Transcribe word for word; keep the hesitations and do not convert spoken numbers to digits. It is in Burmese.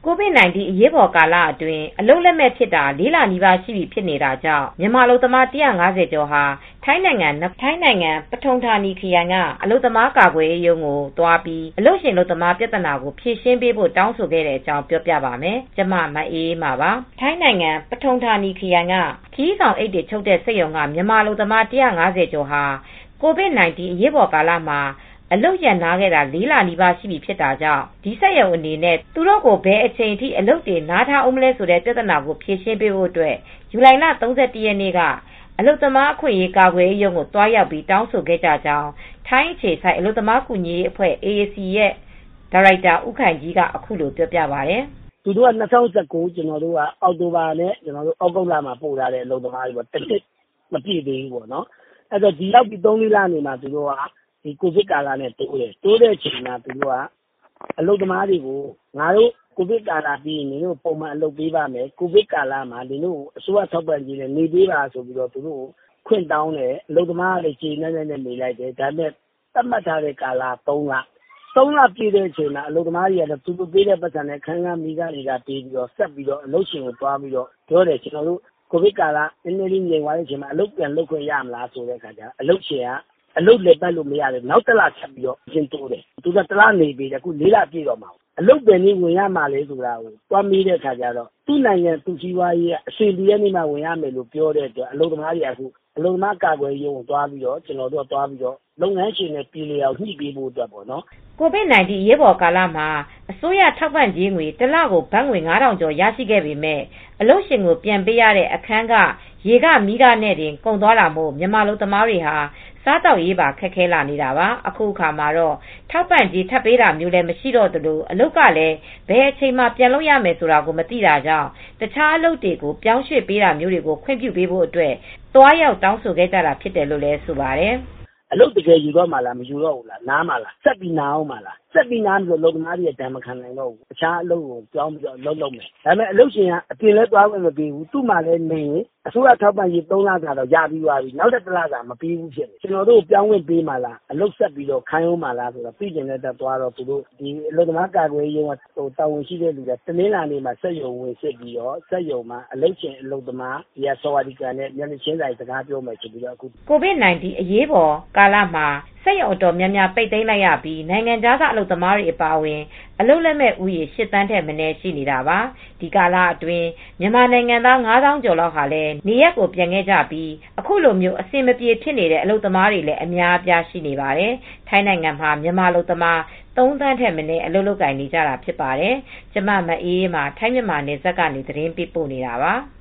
ကိုဗစ် ၁၉ အရေးပေါ်ကာလအတွင်းအလုပ်လက်မဲ့ဖြစ်တာလေးလနီးပါးရှိပြီဖြစ်နေတာကြောင့်မြန်မာအလုပ်သမား၁၅၀ကျော်ဟာထိုင်းနိုင်ငံထိုင်းနိုင်ငံပထုံဌာနီခရိုင်ကအလုပ်သမားကာကွယ်ရေးရုံးကိုသွားပြီးအလုပ်ရှင်အလုပ်သမားပြဿနာကိုဖြေရှင်းပေးဖို့တောင်းဆိုခဲ့တဲ့အကြောင်းပြောပြပါမယ်။ကျမမအေးအေးမာပါ။ထိုင်းနိုင်ငံပထုံဌာနီခရိုင်ကခရီးဆောင်အိတ်တွေချုပ်တဲ့စက်ရုံကမြန်မာအလုပ်သမား၁၅၀ကျော်ဟာကိုဗစ် ၁၉ အရေးပေါ်ကာလမှာအလုပ်ရန်နာခဲ့တာလေးလနီးပါးရှိပြီဖြစ်တာကြောင့်ဒီစက်ရုံအနေနဲ့သူတို့ကိုဘယ်အချိန်ထိအလုပ်တွေနားထားအောင်မလဲဆိုတဲ့ပြဿနာကိုဖြေရှင်းပေးဖို့အတွက်ဇူလိုင်လ ၃၁ ရက်နေ့ကအလုပ်သမားအခွင့်အရေးကာကွယ်ရေးရုံးကိုသွားရောက်ပြီးတောင်းဆိုခဲ့ကြကြောင်းထိုင်းအခြေစိုက်အလုပ်သမားကူညီရေးအဖွဲ့ အေအေစီ ရဲ့ဒါရိုက်တာဦးခိုင်ကြီးကအခုလိုပြောပြပါတယ်။သူတို့က၂၀၁၉ကျနော်တို့ကအောက်တိုဘာနဲ့ကျနော်တို့ဩဂုတ်လမှာပို့ထားတဲ့အလုပ်သမားတွေပေါ့တစ်နှစ်မပြည့်သေးဘူးပေါ့နော်။အဲ့တော့ဒီရောက်ပြီးသုံးလေးလနေမှာသူတို့ကဒီကိုဗစ်ကာလနဲ့တိုးတယ်တိုးတဲ့အချိန်မှာသူတို့ကအလုပ်သမားတွေကိုငါတို့ကိုဗစ်ကာလပြီးရင်တို့ပုံမှန်အလုပ်ပေးပါမယ်ကိုဗစ်ကာလမှာဒီတို့အစိုးရထောက်ပံ့ကြေးနဲ့နေပေးပါဆိုပြီးတော့သူတို့ခွင့်တောင်းတယ်အလုပ်သမားကလည်းကြေနဲ့နဲ့နေလိုက်တယ်ဒါပေမဲ့သတ်မှတ်ထားတဲ့ကာလသုံးလသုံးလပြည့်တဲ့အချိန်မှာအလုပ်သမားတွေကလည်းသူတို့ပေးတဲ့ပတ်စံနဲ့ခန်းခန်းမိသားတွေကပေးပြီးတော့ဆက်ပြီးတော့အလုပ်ရှင်ကိုတွားပြီးတော့ပြောတယ်ကျွန်တော်တို့ကိုဗစ်ကာလနည်းနည်းလေးငြိမ်သွားတဲ့အချိန်မှာအလုပ်ပြန်လုပ်ခွင့်ရမလားဆိုတဲ့အခါကျအလုပ်ရှင်ကအလုပ်လည်းပတ်လို့မရတယ်နောက်တစ်လဆက်ပြီးတော့ရှင်းတိုးတယ်သူကတစ်လနေပြီအခုလေးလပြည့်တော့မှာအလုပ်ပဲနေဝင်ရမှာလေဆိုတာကိုတွားမိတဲ့အခါကျတော့သူ့နိုင်ငံသူ့စီးပွားရေးအစီအပြေနေမှဝင်ရမယ်လို့ပြောတဲ့အတွက်အလုပ်သမားတွေအခုအလုပ်သမားကာကွယ်ရေးကိုတွားပြီးတော့ကျွန်တော်တို့တွားပြီးတော့လုပ်ငန်းရှင်နဲ့ပြည်လျောက်ညှိပေးဖို့အတွက်ပေါ့နော်ကိုဗစ် ၁၉ အရေးပေါ်ကာလမှာအစိုးရထောက်ပံ့ကြေးငွေတစ်လကိုဘတ်ငွေငါးထောင်ကျော်ရရှိခဲ့ပေမဲ့အလုပ်ရှင်ကိုပြန်ပေးရတဲ့အခန်းကရေကမီးကနဲ့တင်ကုန်သွားတာမို့မြန်မာအလုပ်သမားတွေဟာစားတောက်ရေးပါခက်ခဲလာနေတာပါအခုအခါမှာတော့ထောက်ပံ့ကြေးထပ်ပေးတာမျိုးလည်းမရှိတော့သလိုအလုပ်ကလည်းဘယ်အချိန်မှပြန်လုပ်ရမယ်ဆိုတာကိုမသိတာကြောင့်တခြားအလုပ်တွေကိုပြောင်းရွှေ့ပေးတာမျိုးတွေကိုခွင့်ပြုပေးဖို့အတွက်သွားရောက်တောင်းဆိုခဲ့ကြတာဖြစ်တယ်လို့လည်းဆိုပါတယ်အလုပ်တကယ်ယူတော့မှလားမယူတော့ဘူးလားနားမှလားဆက်ပြီးနားအောင်မှလားဆက်ပြီးနားလို့လုံသမားတွေတံမခံနိုင်တော့ဘူးအခြားအလုပ်ကိုကြောင်းပြီးတော့လုံးလုံးမယ်ဒါပေမဲ့အလုပ်ရှင်ကအပြင်လဲသွားဝင်မပေးဘူးသူ့မှာလည်းနေအစိုးရထောက်ပံ့ရေးသုံးလစာတော့ရပြီးသွားပြီနောက်တစ်လစာမပေးဘူးဖြစ်နေကျွန်တော်တို့ပြောင်းဝင်ပေးမှလားအလုပ်ဆက်ပြီးတော့ခိုင်းအောင်မှလားဆိုတော့ပြည်ကျင်တဲ့တက်သွားတော့သူတို့ဒီအလုပ်သမားကာကွယ်ရေးကဟိုတာဝန်ရှိတဲ့လူတွေတနင်္လာနေ့မှာစက်ရုံဝင်စစ်ပြီးတော့စက်ရုံမှာအလုပ်ရှင်အလုပ်သမားဒီကစောဝါဒီကန်နဲ့မျက်နှာချင်းဆိုင်စကားပြောမယ်ဆိုပြီးတော့အခုကိုဗစ် ၁၉ အရေးပေါ်ကာလမှာစက်ရုံအတော်များများပိတ်သိမ်းလိုက်ရပြီးနိုင်ငံခြားသားအလုပ်သမားတွေအပါအဝင်အလုပ်လက်မဲ့ဦးရေရှစ်သန်းထက်မနည်းရှိနေတာပါဒီကာလအတွင်းမြန်မာနိုင်ငံသားငါးသောင်းကျော်လောက်ဟာလည်းနေရပ်ကိုပြန်ခဲ့ကြပြီးအခုလိုမျိုးအဆင်မပြေဖြစ်နေတဲ့အလုပ်သမားတွေလည်းအများအပြားရှိနေပါတယ်ထိုင်းနိုင်ငံမှာမြန်မာအလုပ်သမားသုံးသန်းထက်မနည်းအလုပ်လုပ်ကိုင်နေကြတာဖြစ်ပါတယ်ကျမမအေးအေးမှာထိုင်းမြန်မာနယ်စပ်ကနေသတင်းပေးပို့နေတာပါ